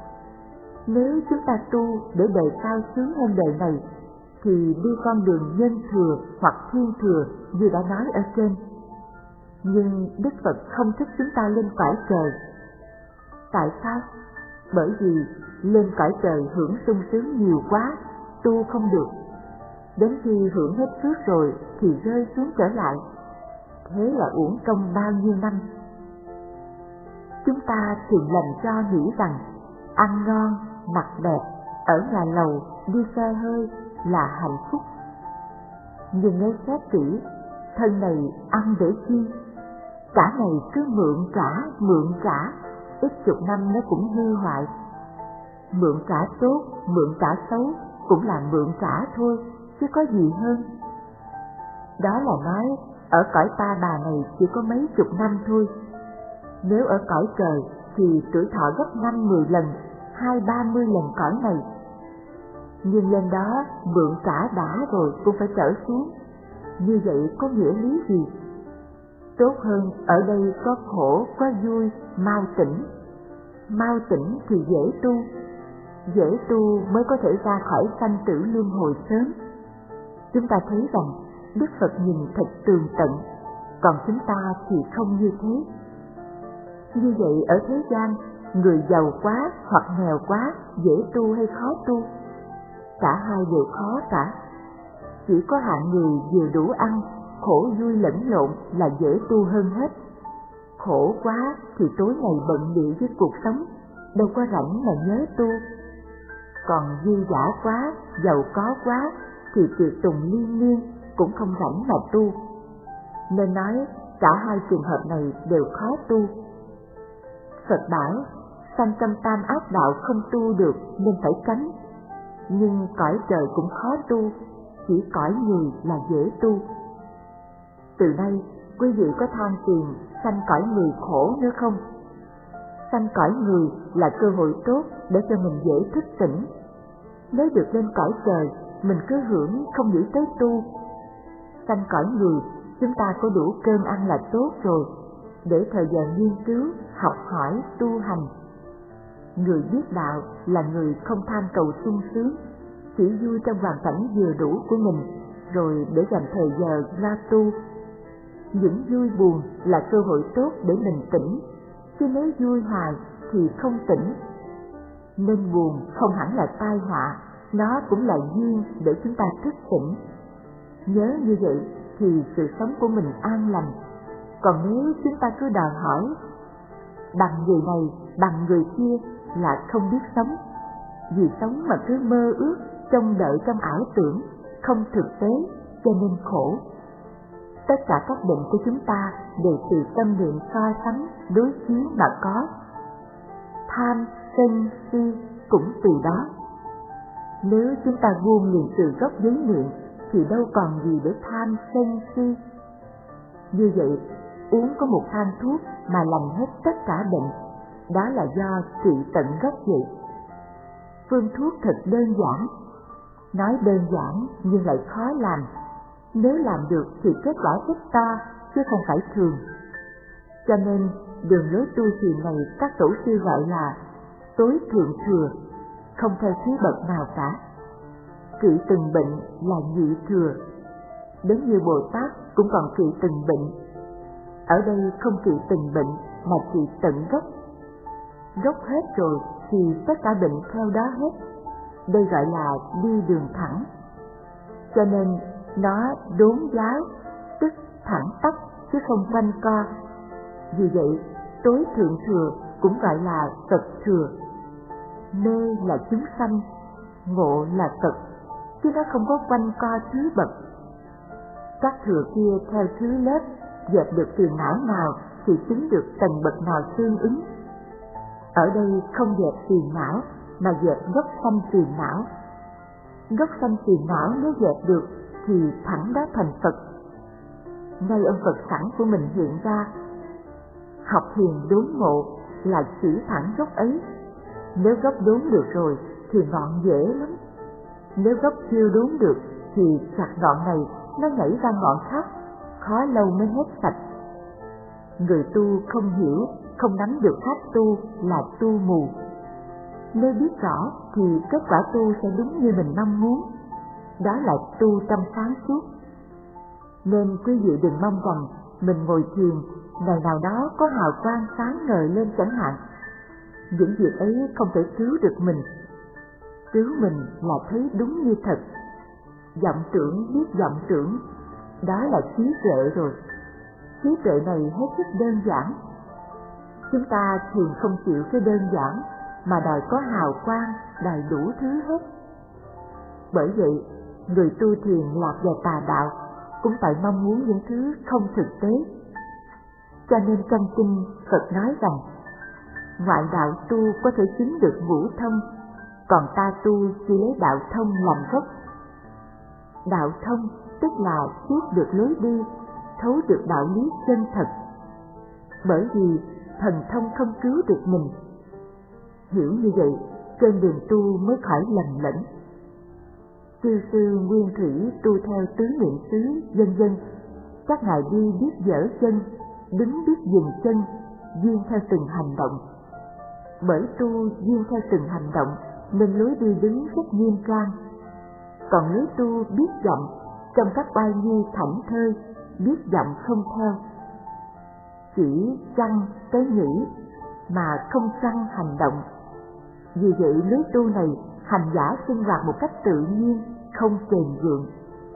Nếu chúng ta tu để đời sau sướng hơn đời này thì đi con đường nhân thừa hoặc thiên thừa như đã nói ở trên. Nhưng Đức Phật không thích chúng ta lên cõi trời. Tại sao? Bởi vì lên cõi trời hưởng sung sướng nhiều quá, tu không được. Đến khi hưởng hết phước rồi thì rơi xuống trở lại. Thế là uổng công bao nhiêu năm. Chúng ta thường lầm cho nghĩ rằng ăn ngon, mặc đẹp, ở nhà lầu, đi xe hơi là hạnh phúc. Nhưng nếu xét kỹ, thân này ăn để chi? Cả ngày cứ mượn trả, mượn trả, ít chục năm nó cũng hư hoại. Mượn trả tốt, mượn trả xấu cũng là mượn trả thôi, chứ có gì hơn. Đó là nói ở cõi ta bà này chỉ có mấy chục năm thôi. Nếu ở cõi trời thì tuổi thọ gấp năm mười lần, hai ba mươi lần cõi này. Nhưng lên đó mượn trả đã rồi cũng phải trở xuống. Như vậy có nghĩa lý gì? Tốt hơn ở đây có khổ, có vui, mau tỉnh. Mau tỉnh thì dễ tu. Dễ tu mới có thể ra khỏi sanh tử luân hồi sớm. Chúng ta thấy rằng Đức Phật nhìn thật tường tận, còn chúng ta thì không như thế. Như vậy ở thế gian, người giàu quá hoặc nghèo quá dễ tu hay khó tu? Cả hai đều khó cả. Chỉ có hạng người vừa đủ ăn, khổ vui lẫn lộn là dễ tu hơn hết. Khổ quá thì tối ngày bận bịu với cuộc sống, đâu có rảnh mà nhớ tu. Còn dư dả quá, giàu có quá thì tiệc tùng liên miên cũng không rảnh mà tu. Nên nói cả hai trường hợp này đều khó tu. Phật bảo sanh tâm tam ác đạo không tu được nên phải tránh. Nhưng cõi trời cũng khó tu, chỉ cõi người là dễ tu. Từ nay quý vị có than phiền sanh cõi người khổ nữa không? Sanh cõi người là cơ hội tốt để cho mình dễ thức tỉnh, Nếu được lên cõi trời, mình cứ hưởng không nghĩ tới tu. Sanh cõi người, chúng ta có đủ cơm ăn là tốt rồi, để thời giờ nghiên cứu, học hỏi, tu hành. Người biết đạo là người không tham cầu sung sướng, chỉ vui trong hoàn cảnh vừa đủ của mình, rồi để dành thời giờ ra tu. Những vui buồn là cơ hội tốt để mình tỉnh, chứ nếu vui hoài thì không tỉnh. Nên buồn không hẳn là tai họa, nó cũng là duyên để chúng ta thức tỉnh. Nhớ như vậy thì sự sống của mình an lành. Còn nếu chúng ta cứ đòi hỏi bằng người này, bằng người kia là không biết sống. Vì sống mà cứ mơ ước, trông đợi trong ảo tưởng, không thực tế, cho nên khổ. Tất cả các bệnh của chúng ta đều từ tâm niệm so sánh, đối chiếu mà có. Tham, sân, si cũng từ đó. Nếu chúng ta buông liền từ gốc giới niệm thì đâu còn gì để tham, sân, si. Như vậy, uống có một thang thuốc mà lành hết tất cả bệnh, đó là do trị tận gốc vậy. Phương thuốc thật đơn giản, nói đơn giản nhưng lại khó làm. Nếu làm được thì kết quả rất to, chứ không phải thường. Cho nên đường lối tu trì này các tổ sư gọi là tối thượng thừa, không theo thứ bậc nào cả. Trị từng bệnh là nhị thừa, đến như Bồ Tát cũng còn trị từng bệnh. Ở đây không trị từng bệnh mà trị tận gốc. Gốc hết rồi thì tất cả bệnh theo đó hết. Đây gọi là đi đường thẳng. Cho nên nó đốn giáo, tức thẳng tắp chứ không quanh co. Vì vậy, tối thượng thừa cũng gọi là Phật thừa. Mê là chúng sanh, ngộ là Phật, chứ nó không có quanh co thứ bậc. Các thừa kia theo thứ lớp, dẹp được phiền não nào thì chứng được tầng bậc nào tương ứng. Ở đây không dẹp phiền não mà dẹp gốc sanh phiền não. Gốc sanh phiền não nếu dẹp được thì thẳng đó thành Phật. Ngay ông Phật sẵn của mình hiện ra. Học thiền đốn ngộ là chỉ thẳng gốc ấy. Nếu gốc đốn được rồi thì ngọn dễ lắm. Nếu gốc chưa đốn được thì chặt ngọn này nó nhảy ra ngọn khác, khó lâu mới hết sạch. Người tu không hiểu, không nắm được pháp tu là tu mù. Nếu biết rõ thì kết quả tu sẽ đúng như mình mong muốn. Đó là tu trong sáng suốt. Nên quý vị đừng mong rằng mình ngồi thiền, ngày nào đó có hào quang sáng ngời lên chẳng hạn. Những việc ấy không thể cứu được mình. Cứu mình là thấy đúng như thật. Vọng tưởng biết vọng tưởng, đó là trí tuệ rồi. Trí tuệ này hết sức đơn giản. Chúng ta thiền không chịu cái đơn giản, mà đòi có hào quang, đòi đủ thứ hết. Bởi vậy, người tu thiền lạc vào tà đạo cũng tại mong muốn những thứ không thực tế. Cho nên trong kinh Phật nói rằng, ngoại đạo tu có thể chứng được ngũ thông, còn ta tu chỉ lấy đạo thông làm gốc. Đạo thông tức là biết được lối đi, thấu được đạo lý chân thật. Bởi vì thần thông không cứu được mình. Hiểu như vậy, trên đường tu mới khỏi lầm lẫn. Chư sư Nguyên Thủy tu theo tứ niệm xứ, vân vân, các ngài đi biết dở chân, đứng biết dừng chân, duyên theo từng hành động. Bởi tu duyên theo từng hành động nên lối đi đứng rất nghiêm trang. Còn lối tu biết vọng, trong các oai nghi thảnh thơi, biết vọng không theo. Chỉ chăng cái nghĩ mà không chăng hành động. Vì vậy lối tu này hành giả sinh hoạt một cách tự nhiên, không kềm gượng.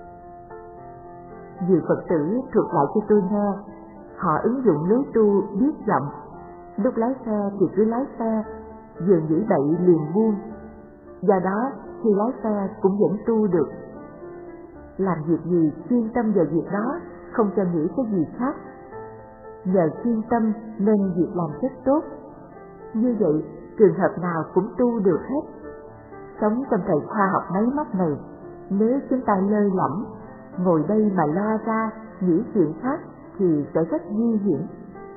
Nhiều Phật tử thuật lại cho tôi nghe, họ ứng dụng lối tu biết vọng. Lúc lái xe thì cứ lái xe, vừa nghĩ bậy liền buông. Do đó khi lái xe cũng vẫn tu được. Làm việc gì chuyên tâm vào việc đó, không cho nghĩ cái gì khác. Nhờ chuyên tâm nên việc làm rất tốt. Như vậy trường hợp nào cũng tu được hết. Sống trong thời khoa học máy móc này, nếu chúng ta lơ lỏng, ngồi đây mà lo ra, nghĩ chuyện khác thì sẽ rất nguy hiểm.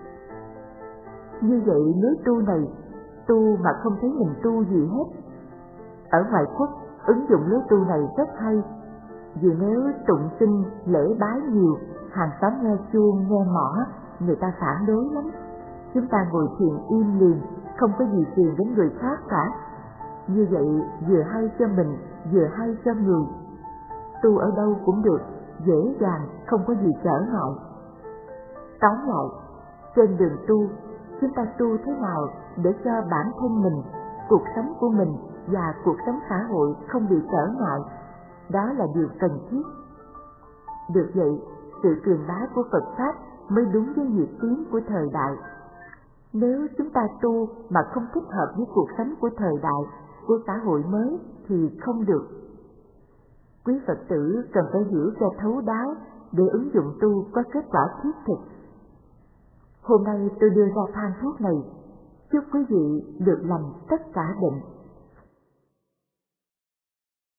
Như vậy lối tu này, tu mà không thấy mình tu gì hết. Ở ngoại quốc ứng dụng lối tu này rất hay, vì nếu tụng kinh lễ bái nhiều, hàng xóm nghe chuông nghe mõ, người ta phản đối lắm. Chúng ta ngồi thiền im lìm, không có gì phiền đến người khác cả. Như vậy vừa hay cho mình, vừa hay cho người. Tu ở đâu cũng được, dễ dàng, không có gì trở ngại. Tóm lại, trên đường tu, chúng ta tu thế nào để cho bản thân mình, cuộc sống của mình và cuộc sống xã hội không bị trở ngại, đó là điều cần thiết. Được vậy, sự truyền bá của Phật Pháp mới đúng với nhịp tiến của thời đại. Nếu chúng ta tu mà không thích hợp với cuộc sống của thời đại, của xã hội mới thì không được. Quý Phật tử cần phải hiểu cho thấu đáo để ứng dụng tu có kết quả thiết thực. Hôm nay tôi đưa ra thang thuốc này, chúc quý vị được lành tất cả bệnh.